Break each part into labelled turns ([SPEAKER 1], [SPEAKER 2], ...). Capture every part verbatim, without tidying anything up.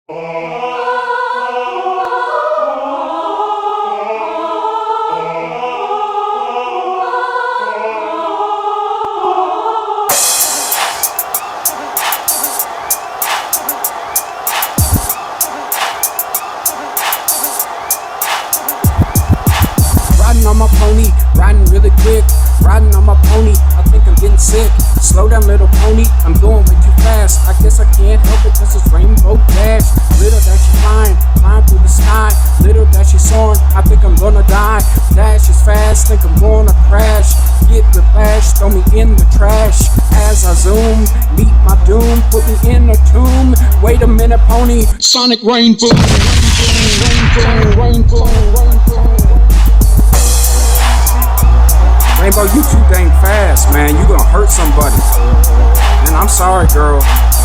[SPEAKER 1] Riding on my pony, riding really quick. Riding on my pony, I think I'm getting sick. Slow down, little pony, I'm going way too fast. I guess I can't help it cause it's rainbow dash. Little dash is flying, flying through the sky. Little dash is soaring, I think I'm gonna die. Dash is fast, think I'm gonna crash. Get whiplash, throw me in the trash. As I zoom, meet my doom, put me in a tomb. Wait a minute, pony. Sonic rainbow, rainbow, rainbow, rainbow. Rainbow, you too dang fast, man. You gonna hurt somebody. And I'm sorry, girl.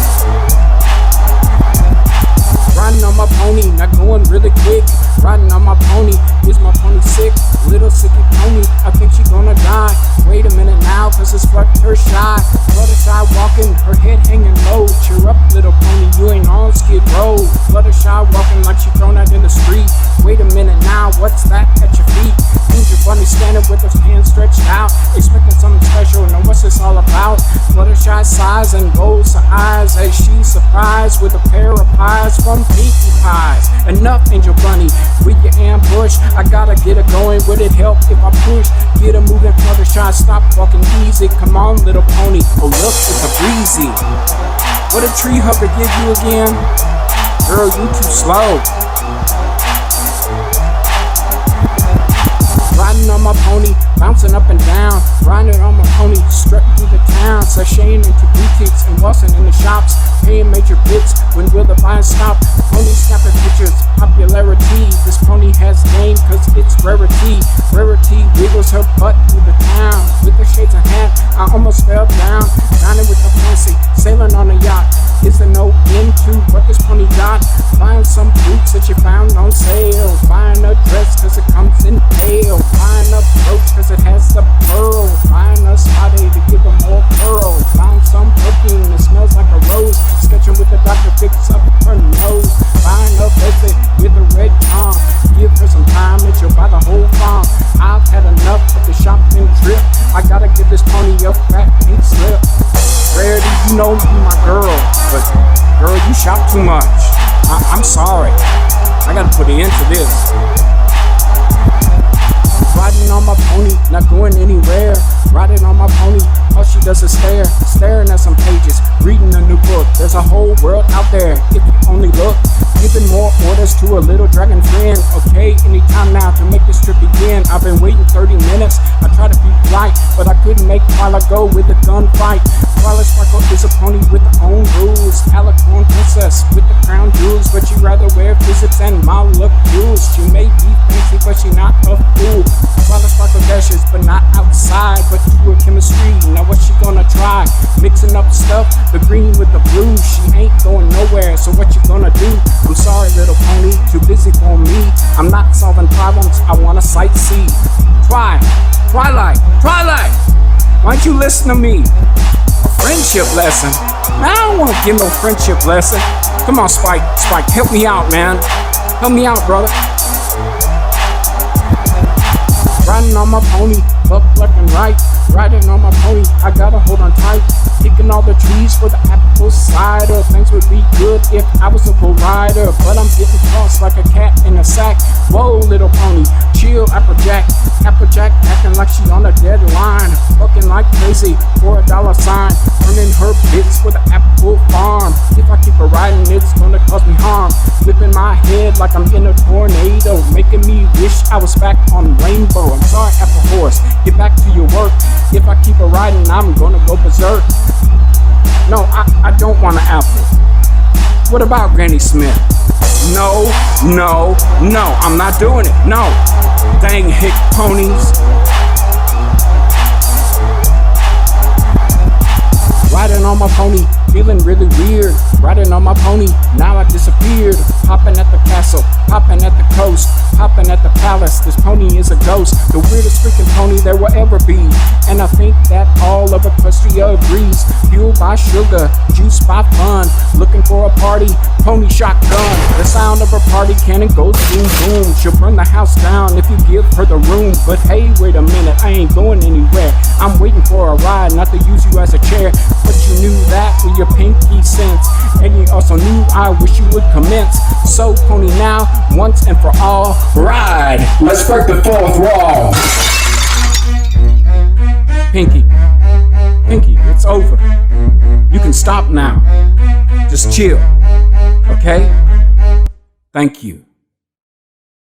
[SPEAKER 1] Riding on my pony, not going really quick. Riding on my pony, is my pony sick? Little sicky pony, I think she gonna die. Wait a minute now, cause it's Fluttershy. Fluttershy walking, her head hanging low. Cheer up, little pony, you ain't on Skid Row. Fluttershy walking like she thrown out in the street. Wait a minute now, what's that at your feet? Angel Bunny standing with her hands stretched out, expecting something special, now what's this all about? Fluttershy sighs and rolls her eyes as she's surprised with a pair of pies from Pinkie Pies. Enough, Angel Bunny, with your ambush. I gotta get her going, would it help if I push? Get her moving, Fluttershy, stop walking easy. Come on, little pony, oh look, it's a breezy. What a tree hugger give you again? Girl, you too slow. Riding on my pony, bouncing up and down. Riding on my pony, strutting through the town. Sashaying into boutiques and waltzing in the shops. Paying major bits, when will the buying stop? Pony snapping pictures, popularity. This pony has game, cause it's rarity. Rarity wiggles her butt through the town. With her shades and hat, I almost fell down. Dining with the fancy, sailing on a yacht. Is there no end to what this pony got? Buying some boots that you found on sale. Buying a dress cause it comes in pale. Buying a brooch cause it has the pearl. Buying a spotty to give her more pearl. Found some perfume that smells like a rose. Sketching with the doctor, picks up her nose. Buying a visit with a red tongue. Give her some time and she'll buy the whole farm. I've had enough of the shopping trip. I gotta give this pony a fat pink slip. Rarity, you know you my girl, but girl, you shop too much. I I'm sorry. I gotta put an end to this. Riding on my pony, not going anywhere. Riding on my pony, all she does is stare. Staring at some pages, reading a new book. There's a whole world out there, if you only look. Giving more orders to a little dragon friend. Okay, anytime now to make this trip begin. I've been waiting thirty minutes. I try to be polite, but I couldn't make Twilight go with a gunfight. Twilight Sparkle is a pony with her own rules. Alicorn princess with the crown jewels, but she rather wear physics and molecules. She may be fancy, but she not a fool. Twilight Sparkle dashes, but not outside, but to her chemistry. Now what she gonna try? Mixing up stuff, the green with the blue. She ain't going nowhere, so what you gonna do? I'm sorry, little pony, too busy for me. I'm not solving problems, I wanna sightsee. Twi, Twilight, Twilight, why don't you listen to me? A friendship lesson? Man, I don't wanna give no friendship lesson. Come on, Spike, Spike, help me out, man. Help me out, brother. Riding on my pony, buck left and right. Riding on my pony, I gotta hold on tight. Picking all the trees for the apple cider. Things would be good if I was a bull rider, but I'm getting tossed like a cat in a sack. Whoa, little pony, chill, Applejack. Applejack acting like she on a deadline. Fucking like crazy for a dollar sign. Earning her bits for the apple farm. If I keep her riding, it's gonna cause me harm. Whipping my head like I'm in a tornado, making me wish I was back on Rainbow. I'm sorry, Apple Horse, get back to your work. If I keep her riding, I'm gonna go berserk. No, I, I don't want an apple. What about Granny Smith? No, no, no, I'm not doing it, no. Dang hick ponies. Riding on my pony, feeling really weird. Riding on my pony, now I disappeared. Popping at the castle, popping at the coast, popping at the palace. This pony is a ghost, the weirdest freaking pony there will ever be. And I think that all of Equestria agrees. Fueled by sugar, juiced by fun, looking for a party, pony shotgun. The sound of her party cannon goes boom boom. She'll burn the house down if you give her the room. But hey, wait a minute, I ain't going anywhere. I'm waiting for a ride, not to use you as a chair. But you knew that with your pinky sense, and you also knew I wish you would commence. So pony now, once and for all, ride!
[SPEAKER 2] Let's break the fourth wall.
[SPEAKER 1] Pinky, Pinky, it's over. You can stop now. Just chill, okay? Thank you.